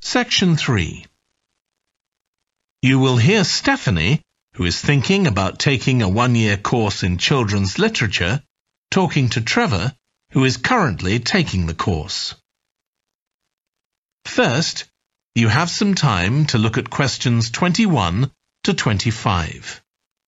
Section 3. You will hear Stephanie, who is thinking about taking a one-year course in children's literature, talking to Trevor, who is currently taking the course. First, you have some time to look at questions 21 to 25.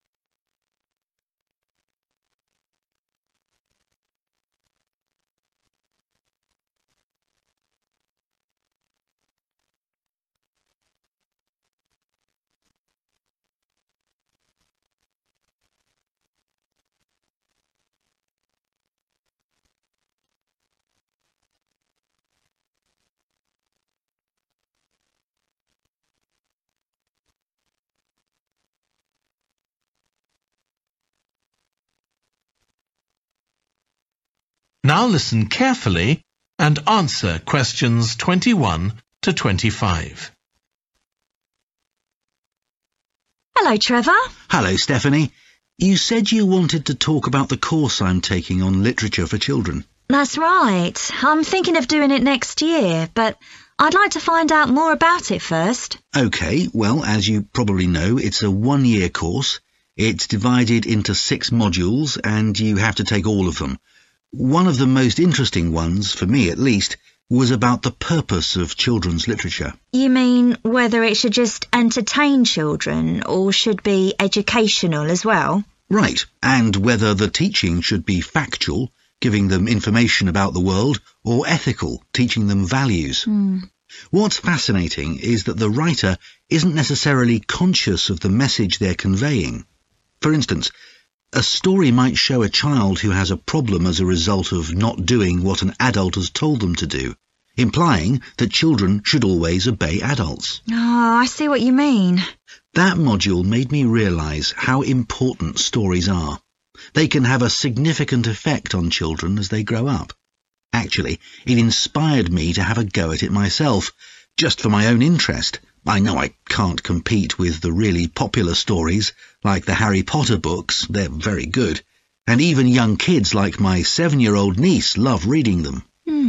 Now listen carefully and answer questions 21 to 25. Hello, Trevor. Hello, Stephanie. You said you wanted to talk about the course I'm taking on literature for children. That's right. I'm thinking of doing it next year, but I'd like to find out more about it first. OK, well, as you probably know, it's a one-year course. It's divided into 6 modules, and you have to take all of them. One of the most interesting ones, for me at least, was about the purpose of children's literature. You mean whether it should just entertain children or should be educational as well? Right, and whether the teaching should be factual, giving them information about the world, or ethical, teaching them values. What's fascinating is that the writer isn't necessarily conscious of the message they're conveying. For instance, a story might show a child who has a problem as a result of not doing what an adult has told them to do, implying that children should always obey adults. Oh, I see what you mean. That module made me realise how important stories are. They can have a significant effect on children as they grow up. Actually, it inspired me to have a go at it myself, just for my own interest. I know I can't compete with the really popular stories, like the Harry Potter books. They're very good. And even young kids like my 7-year-old niece love reading them.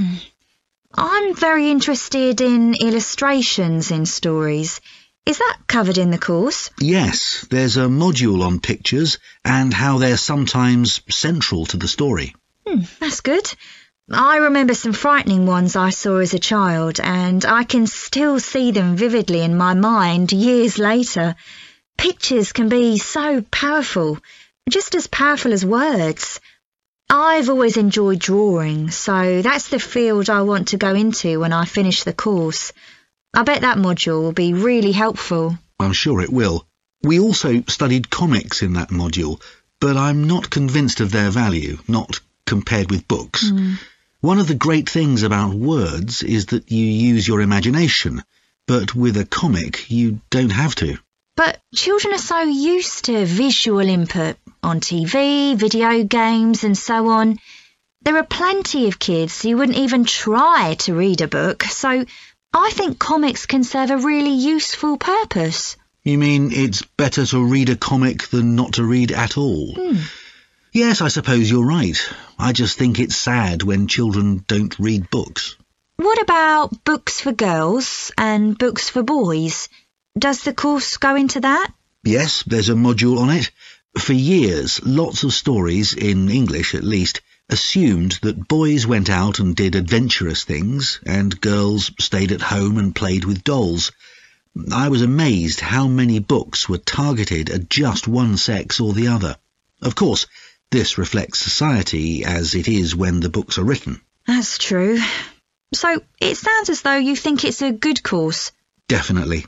I'm very interested in illustrations in stories. Is that covered in the course? Yes, there's a module on pictures and how they're sometimes central to the story. That's good. I remember some frightening ones I saw as a child, and I can still see them vividly in my mind years later. Pictures can be so powerful, just as powerful as words. I've always enjoyed drawing, so that's the field I want to go into when I finish the course. I bet that module will be really helpful. I'm sure it will. We also studied comics in that module, but I'm not convinced of their value, not compared with books. One of the great things about words is that you use your imagination, but with a comic you don't have to. But children are so used to visual input on TV, video games and so on. There are plenty of kids who wouldn't even try to read a book, so I think comics can serve a really useful purpose. You mean it's better to read a comic than not to read at all? Yes, I suppose you're right. I just think it's sad when children don't read books. What about books for girls and books for boys? Does the course go into that? Yes, there's a module on it. For years, lots of stories, in English at least, assumed that boys went out and did adventurous things, and girls stayed at home and played with dolls. I was amazed how many books were targeted at just one sex or the other. Of course, this reflects society as it is when the books are written. That's true. So it sounds as though you think it's a good course. Definitely.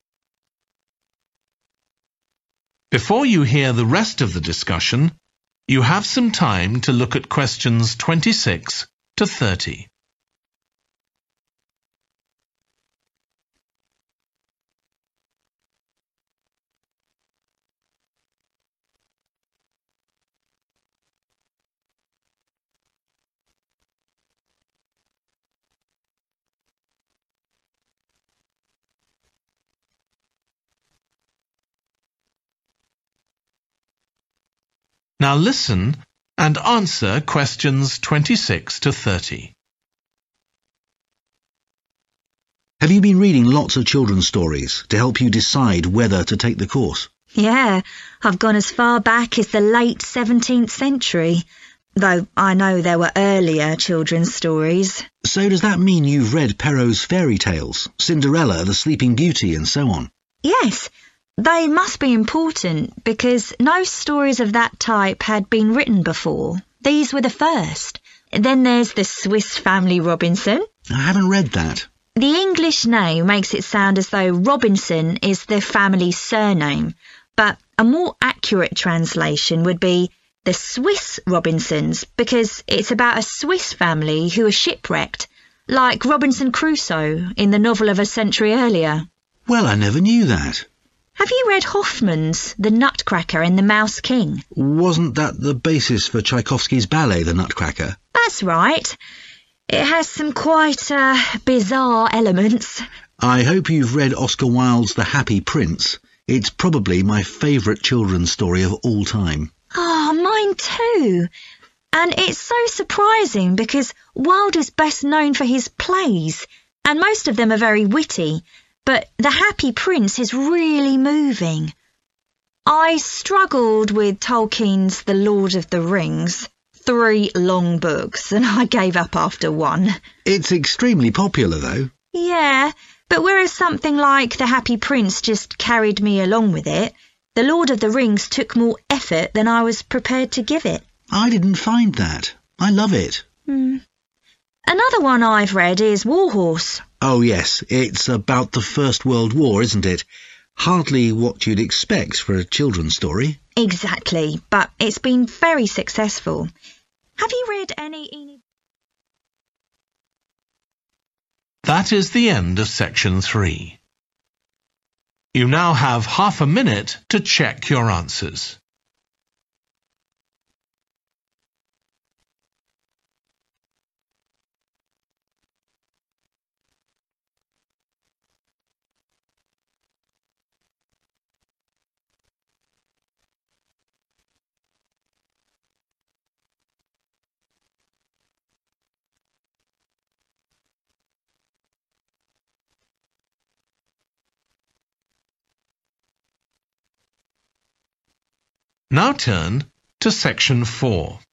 Before you hear the rest of the discussion, you have some time to look at questions 26 to 30. Now listen and answer questions 26 to 30. Have you been reading lots of children's stories to help you decide whether to take the course? Yeah, I've gone as far back as the late 17th century, though I know there were earlier children's stories. So does that mean you've read Perrault's fairy tales, Cinderella, the Sleeping Beauty, and so on? Yes, they must be important because no stories of that type had been written before. These were the first. Then there's the Swiss Family Robinson. I haven't read that. The English name makes it sound as though Robinson is the family's surname, but a more accurate translation would be the Swiss Robinsons, because it's about a Swiss family who are shipwrecked, like Robinson Crusoe in the novel of a century earlier. Well, I never knew that. Have you read Hoffmann's The Nutcracker and the Mouse King? Wasn't that the basis for Tchaikovsky's ballet, The Nutcracker? That's right. It has some quite bizarre elements. I hope you've read Oscar Wilde's The Happy Prince. It's probably my favourite children's story of all time. Oh, mine too. And it's so surprising because Wilde is best known for his plays, and most of them are very witty, but The Happy Prince is really moving. I struggled with Tolkien's The Lord of the Rings. 3 long books, and I gave up after 1. It's extremely popular, though. Yeah, but whereas something like The Happy Prince just carried me along with it, The Lord of the Rings took more effort than I was prepared to give it. I didn't find that. I love it. Another one I've read is Warhorse. Oh, yes, it's about the First World War, isn't it? Hardly what you'd expect for a children's story. Exactly, but it's been very successful. Have you read any... That is the end of section 3. You now have half a minute to check your answers. Now turn to section 4.